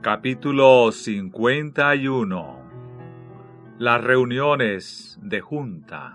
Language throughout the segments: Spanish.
Capítulo 51. Las reuniones de junta.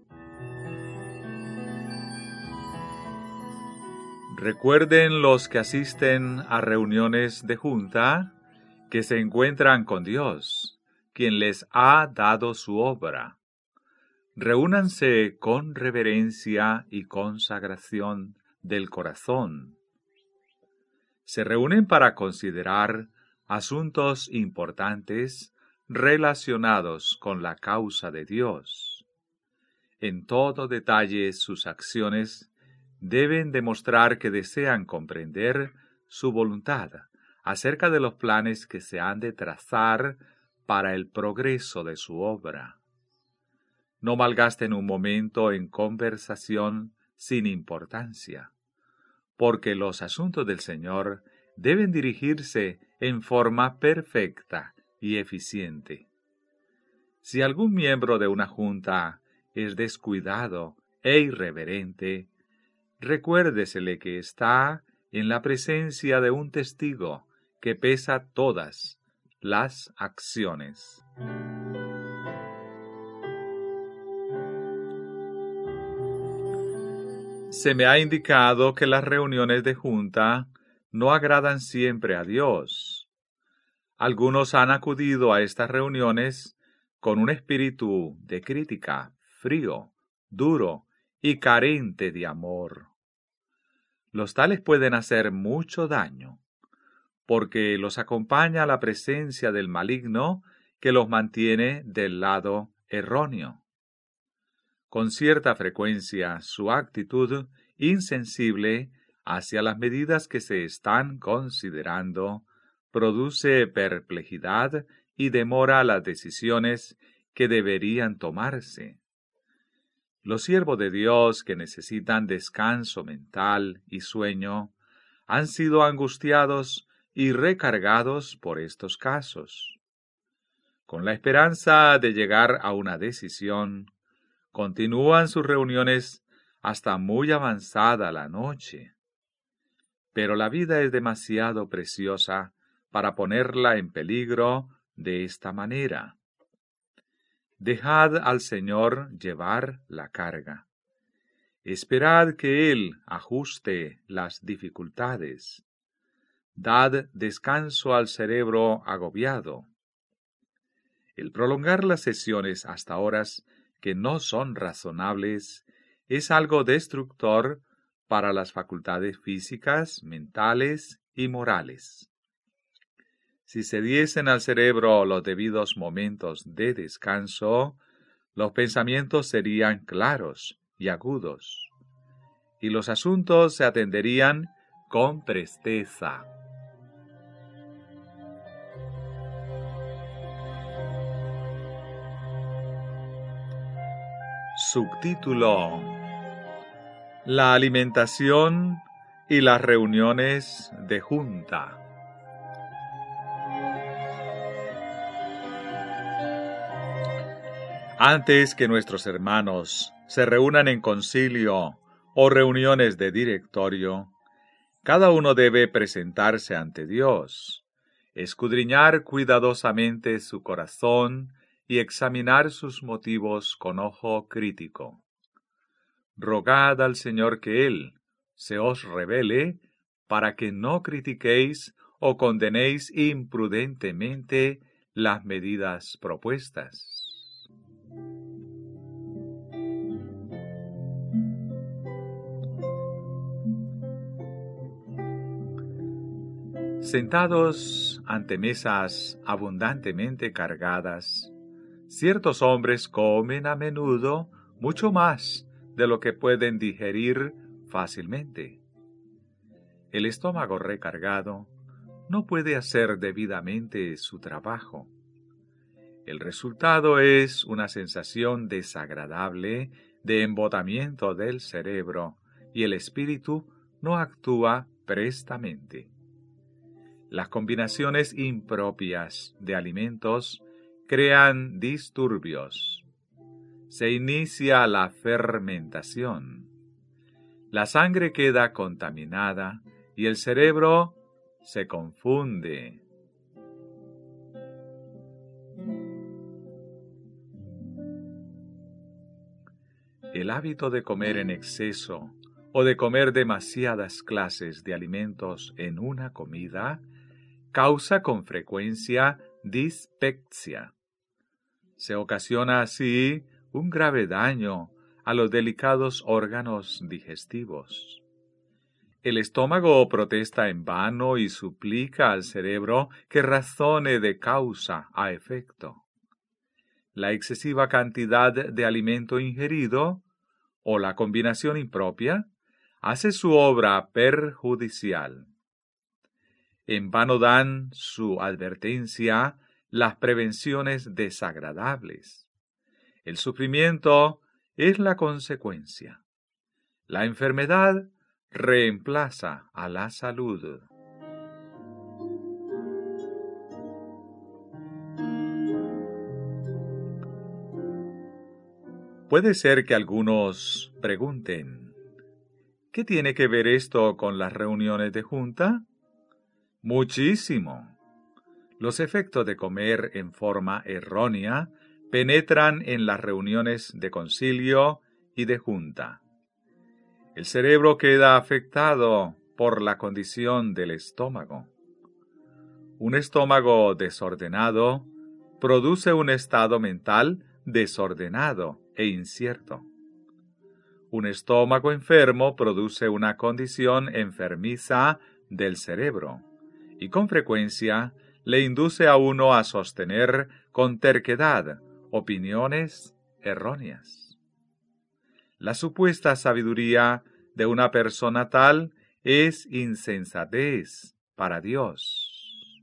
Recuerden los que asisten a reuniones de junta que se encuentran con Dios, quien les ha dado su obra. Reúnanse con reverencia y consagración del corazón. Se reúnen para considerar asuntos importantes relacionados con la causa de Dios. En todo detalle sus acciones deben demostrar que desean comprender su voluntad acerca de los planes que se han de trazar para el progreso de su obra. No malgasten un momento en conversación sin importancia, porque los asuntos del Señor deben dirigirse en forma perfecta y eficiente. Si algún miembro de una junta es descuidado e irreverente, recuérdesele que está en la presencia de un testigo que pesa todas las acciones. Se me ha indicado que las reuniones de junta no agradan siempre a Dios. Algunos han acudido a estas reuniones con un espíritu de crítica, frío, duro y carente de amor. Los tales pueden hacer mucho daño, porque los acompaña la presencia del maligno que los mantiene del lado erróneo. Con cierta frecuencia, su actitud insensible hacia las medidas que se están considerando produce perplejidad y demora las decisiones que deberían tomarse. Los siervos de Dios que necesitan descanso mental y sueño han sido angustiados y recargados por estos casos. Con la esperanza de llegar a una decisión, continúan sus reuniones hasta muy avanzada la noche. Pero la vida es demasiado preciosa para ponerla en peligro de esta manera. Dejad al Señor llevar la carga. Esperad que Él ajuste las dificultades. Dad descanso al cerebro agobiado. El prolongar las sesiones hasta horas que no son razonables es algo destructor para las facultades físicas, mentales y morales. Si se diesen al cerebro los debidos momentos de descanso, los pensamientos serían claros y agudos, y los asuntos se atenderían con presteza. Subtítulo: La alimentación y las reuniones de junta. Antes que nuestros hermanos se reúnan en concilio o reuniones de directorio, cada uno debe presentarse ante Dios, escudriñar cuidadosamente su corazón y examinar sus motivos con ojo crítico. Rogad al Señor que Él se os revele para que no critiquéis o condenéis imprudentemente las medidas propuestas. Sentados ante mesas abundantemente cargadas, ciertos hombres comen a menudo mucho más de lo que pueden digerir fácilmente. El estómago recargado no puede hacer debidamente su trabajo. El resultado es una sensación desagradable de embotamiento del cerebro y el espíritu no actúa prestamente. Las combinaciones impropias de alimentos crean disturbios. Se inicia la fermentación. La sangre queda contaminada y el cerebro se confunde. El hábito de comer en exceso o de comer demasiadas clases de alimentos en una comida causa con frecuencia dispepsia. Se ocasiona así un grave daño a los delicados órganos digestivos. El estómago protesta en vano y suplica al cerebro que razone de causa a efecto. La excesiva cantidad de alimento ingerido o la combinación impropia hace su obra perjudicial. En vano dan su advertencia las prevenciones desagradables. El sufrimiento es la consecuencia. La enfermedad reemplaza a la salud. Puede ser que algunos pregunten, ¿qué tiene que ver esto con las reuniones de junta? Muchísimo. Los efectos de comer en forma errónea penetran en las reuniones de concilio y de junta. El cerebro queda afectado por la condición del estómago. Un estómago desordenado produce un estado mental desordenado e incierto. Un estómago enfermo produce una condición enfermiza del cerebro y con frecuencia le induce a uno a sostener con terquedad opiniones erróneas. La supuesta sabiduría de una persona tal es insensatez para Dios.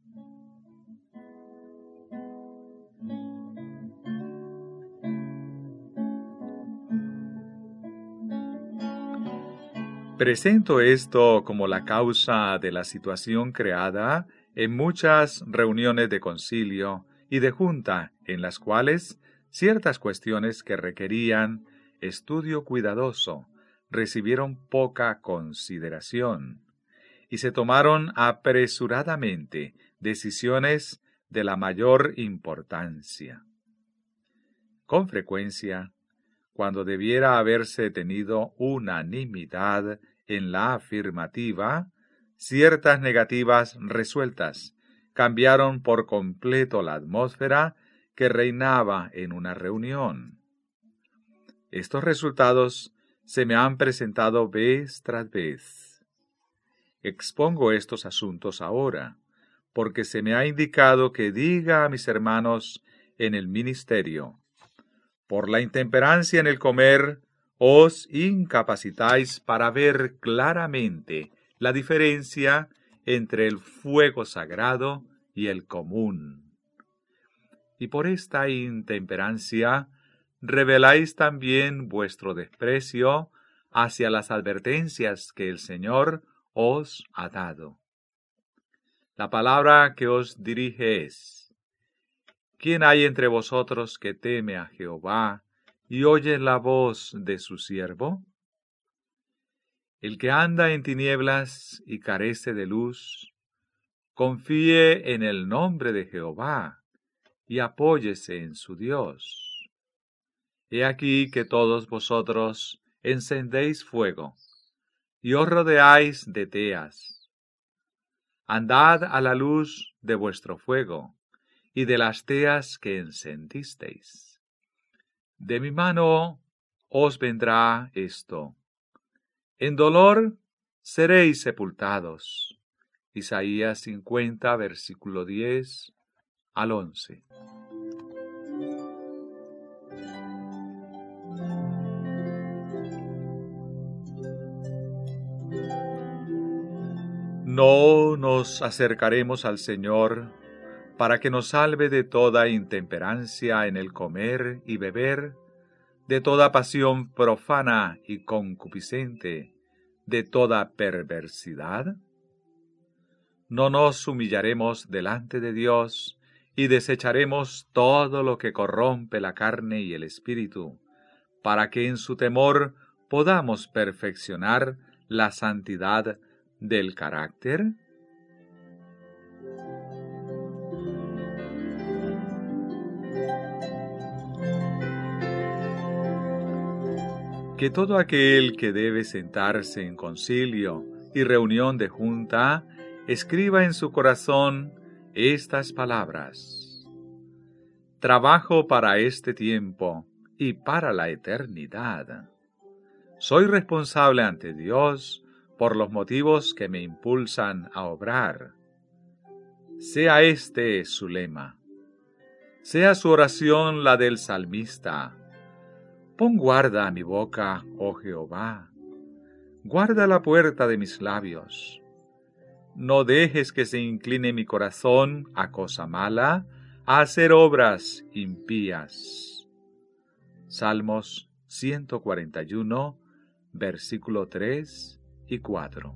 Presento esto como la causa de la situación creada en muchas reuniones de concilio y de junta en las cuales ciertas cuestiones que requerían estudio cuidadoso recibieron poca consideración y se tomaron apresuradamente decisiones de la mayor importancia. Con frecuencia, cuando debiera haberse tenido unanimidad en la afirmativa, ciertas negativas resueltas cambiaron por completo la atmósfera que reinaba en una reunión. Estos resultados se me han presentado vez tras vez. Expongo estos asuntos ahora, porque se me ha indicado que diga a mis hermanos en el ministerio: por la intemperancia en el comer, os incapacitáis para ver claramente la diferencia entre el fuego sagrado y el común. Y por esta intemperancia reveláis también vuestro desprecio hacia las advertencias que el Señor os ha dado. La palabra que os dirige es: ¿quién hay entre vosotros que teme a Jehová y oye la voz de su siervo? El que anda en tinieblas y carece de luz, confíe en el nombre de Jehová y apóyese en su Dios. He aquí que todos vosotros encendéis fuego, y os rodeáis de teas. Andad a la luz de vuestro fuego, y de las teas que encendisteis. De mi mano os vendrá esto. En dolor seréis sepultados. Isaías 50, versículo 10 al 11. No nos acercaremos al Señor para que nos salve de toda intemperancia en el comer y beber, de toda pasión profana y concupiscente, de toda perversidad. No nos humillaremos delante de Dios y desecharemos todo lo que corrompe la carne y el espíritu, para que en su temor podamos perfeccionar la santidad del carácter. que todo aquel que debe sentarse en concilio y reunión de junta, escriba en su corazón estas palabras: trabajo para este tiempo y para la eternidad. Soy responsable ante Dios por los motivos que me impulsan a obrar. Sea este su lema. Sea su oración la del salmista: pon guarda a mi boca, oh Jehová. Guarda la puerta de mis labios. No dejes que se incline mi corazón a cosa mala, a hacer obras impías. Salmos 141, versículo 3 y 4.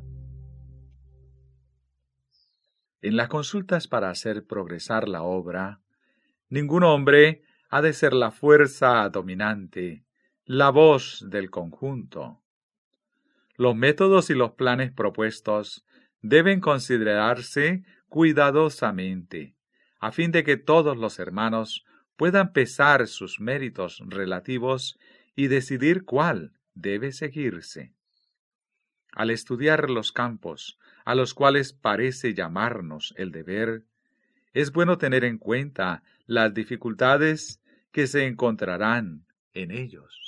En las consultas para hacer progresar la obra, ningún hombre ha de ser la fuerza dominante, la voz del conjunto. Los métodos y los planes propuestos deben considerarse cuidadosamente, a fin de que todos los hermanos puedan pesar sus méritos relativos y decidir cuál debe seguirse. Al estudiar los campos a los cuales parece llamarnos el deber, es bueno tener en cuenta las dificultades que se encontrarán en ellos.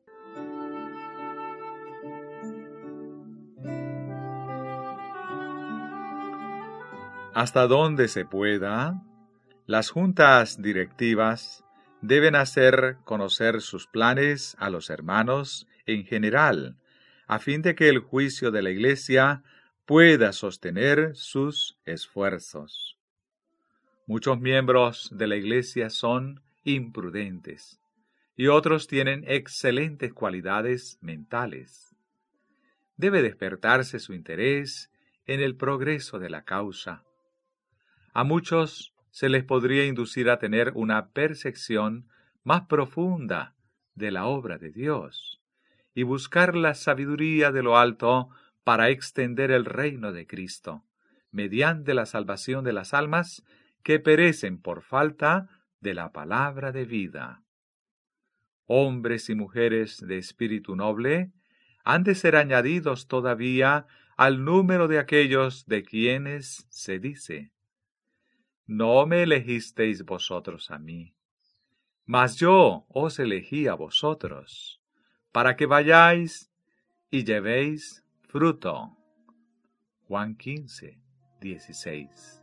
Hasta donde se pueda, las juntas directivas deben hacer conocer sus planes a los hermanos en general, a fin de que el juicio de la Iglesia pueda sostener sus esfuerzos. Muchos miembros de la Iglesia son imprudentes y otros tienen excelentes cualidades mentales. Debe despertarse su interés en el progreso de la causa. A muchos se les podría inducir a tener una percepción más profunda de la obra de Dios y buscar la sabiduría de lo alto para extender el reino de Cristo, mediante la salvación de las almas que perecen por falta de la palabra de vida. Hombres y mujeres de espíritu noble han de ser añadidos todavía al número de aquellos de quienes se dice: no me elegisteis vosotros a mí, mas yo os elegí a vosotros, para que vayáis y llevéis fruto. Juan 15, 16.